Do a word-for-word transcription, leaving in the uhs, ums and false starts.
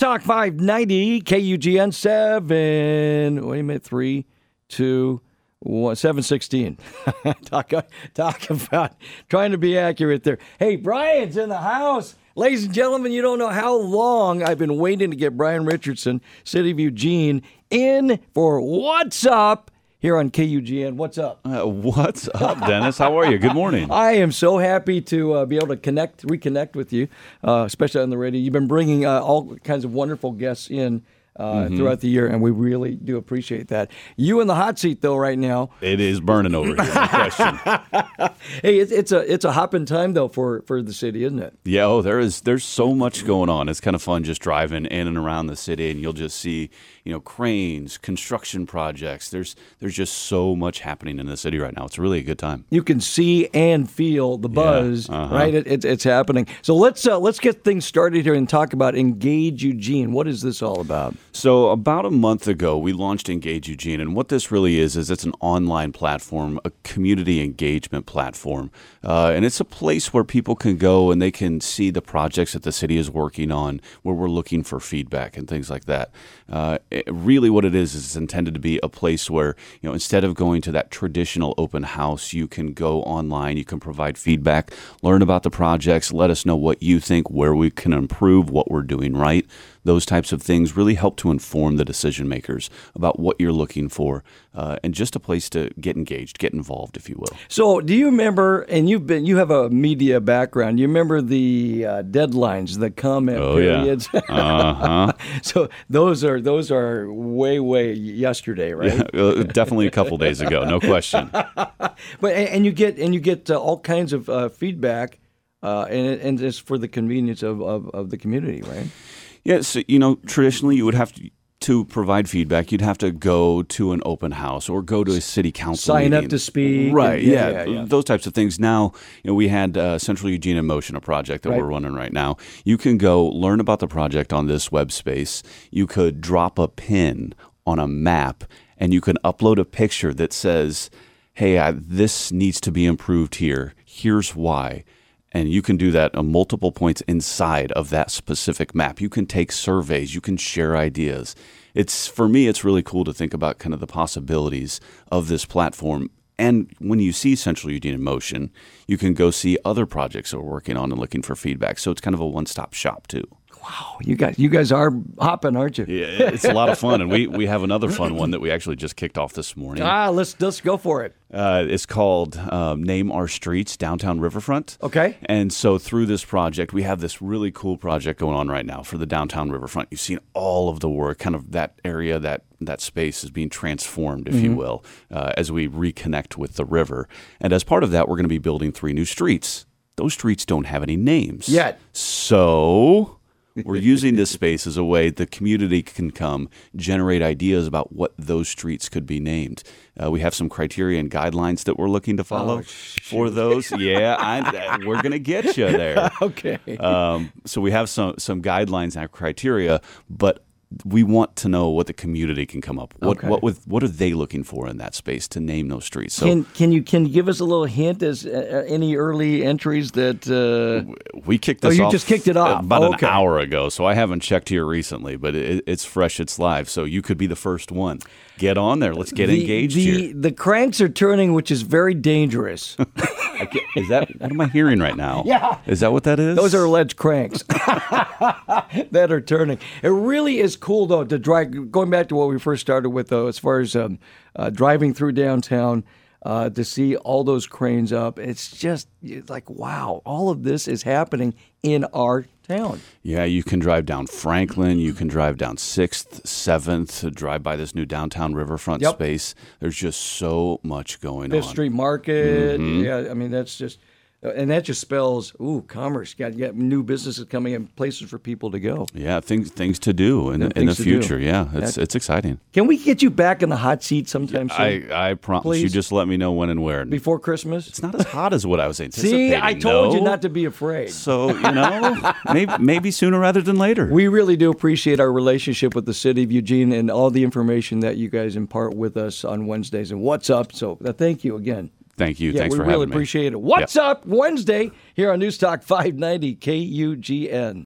Talk five ninety, K U G N seven. Wait a minute, three, two, one, seven sixteen. talk, talk about trying to be accurate there. Hey, Brian's in the house. Ladies and gentlemen, you don't know how long I've been waiting to get Brian Richardson, City of Eugene, in for What's Up here on K U G N. What's up? Uh, what's up, Dennis? How are you? Good morning. I am so happy to uh, be able to connect, reconnect with you, uh, especially on the radio. You've been bringing uh, all kinds of wonderful guests in uh, mm-hmm. throughout the year, and we really do appreciate that. You in the hot seat, though, right now. It is burning over here, no question. Hey, it's, it's a it's a hopping time, though, for, for the city, isn't it? Yeah, oh, there is, there's so much going on. It's kind of fun just driving in and around the city, and you'll just see, you know, cranes, construction projects. There's there's just so much happening in the city right now. It's really a good time. You can see and feel the buzz, yeah, uh-huh. right? It, it, it's happening. So let's uh, let's get things started here and talk about Engage Eugene. What is this all about? So about a month ago, we launched Engage Eugene, and what this really is is it's an online platform, a community engagement platform, uh, and it's a place where people can go and they can see the projects that the city is working on, where we're looking for feedback and things like that. Uh, it, really, what it is is it's intended to be a place where, you know, instead of going to that traditional open house, you can go online, you can provide feedback, learn about the projects, let us know what you think, where we can improve, what we're doing right. Those types of things really help to inform the decision makers about what you're looking for, uh, and just a place to get engaged, get involved, if you will. So, do you remember? And you've been, you have a media background. You remember the uh, deadlines, the comment oh, periods. Yeah. Uh-huh. So those are those are way way yesterday, right? Yeah, uh, definitely a couple days ago, no question. But and you get and you get uh, all kinds of uh, feedback, uh, and it, and it's for the convenience of, of, of the community, right? Yeah, so, you know, traditionally you would have to, to provide feedback, you'd have to go to an open house or go to a city council Sign meeting. up to speak. Right, and, yeah, yeah, yeah, yeah. Those types of things. Now, you know, we had uh, Central Eugene in Motion, a project that right. we're running right now. You can go learn about the project on this web space. You could drop a pin on a map, and you can upload a picture that says, hey, I, this needs to be improved here. Here's why. And you can do that on multiple points inside of that specific map. You can take surveys. You can share ideas. It's, for me, it's really cool to think about kind of the possibilities of this platform. And when you see Central Eugene in Motion, you can go see other projects that we're working on and looking for feedback. So it's kind of a one-stop shop, too. Wow, you guys, you guys are hopping, aren't you? Yeah, it's a lot of fun, and we, we have another fun one that we actually just kicked off this morning. Ah, let's let's go for it. Uh, it's called um, Name Our Streets, Downtown Riverfront. Okay. And so through this project, we have this really cool project going on right now for the Downtown Riverfront. You've seen all of the work, kind of that area, that that space is being transformed, if mm-hmm. you will, uh, as we reconnect with the river. And as part of that, we're going to be building three new streets. Those streets don't have any names yet. So we're using this space as a way the community can come generate ideas about what those streets could be named. Uh, we have some criteria and guidelines that we're looking to follow oh, for those. Yeah, I, we're going to get you there. Okay. Um, so we have some some guidelines and criteria, but we want to know what the community can come up with. What okay. what with, what are they looking for in that space to name those streets? So can can you can you give us a little hint as uh, any early entries that uh, we kicked this oh, you off just kicked it off about oh, okay. an hour ago, so I haven't checked here recently, but it, it's fresh, it's live, so you could be the first one. Get on there. Let's get the, engaged the, here. The cranks are turning, which is very dangerous. I can't, is that what am I hearing right now? Yeah. Is that what that is? Those are alleged cranks that are turning. It really is cool, though, to drive, going back to what we first started with, though, as far as um, uh, driving through downtown, uh, to see all those cranes up. It's just it's like, wow, all of this is happening in our town. Yeah, you can drive down Franklin, you can drive down sixth, seventh, drive by this new downtown riverfront yep. space. There's just so much going Fifth on. Street Market, mm-hmm. yeah, I mean, that's just... And that just spells, ooh, commerce. You got, you got new businesses coming in, places for people to go. Yeah, things things to do in, in the future. Do. Yeah, it's it's exciting. Can we get you back in the hot seat sometime yeah, soon? I, I promise Please? you. Just let me know when and where. Before Christmas? It's not as hot as what I was anticipating. See, I told no. you not to be afraid. So, you know, maybe, maybe sooner rather than later. We really do appreciate our relationship with the City of Eugene and all the information that you guys impart with us on Wednesdays. And what's up? So uh, thank you again. Thank you. Yeah, Thanks we for really having me. appreciate it. What's yep. up Wednesday here on News Talk five ninety K U G N.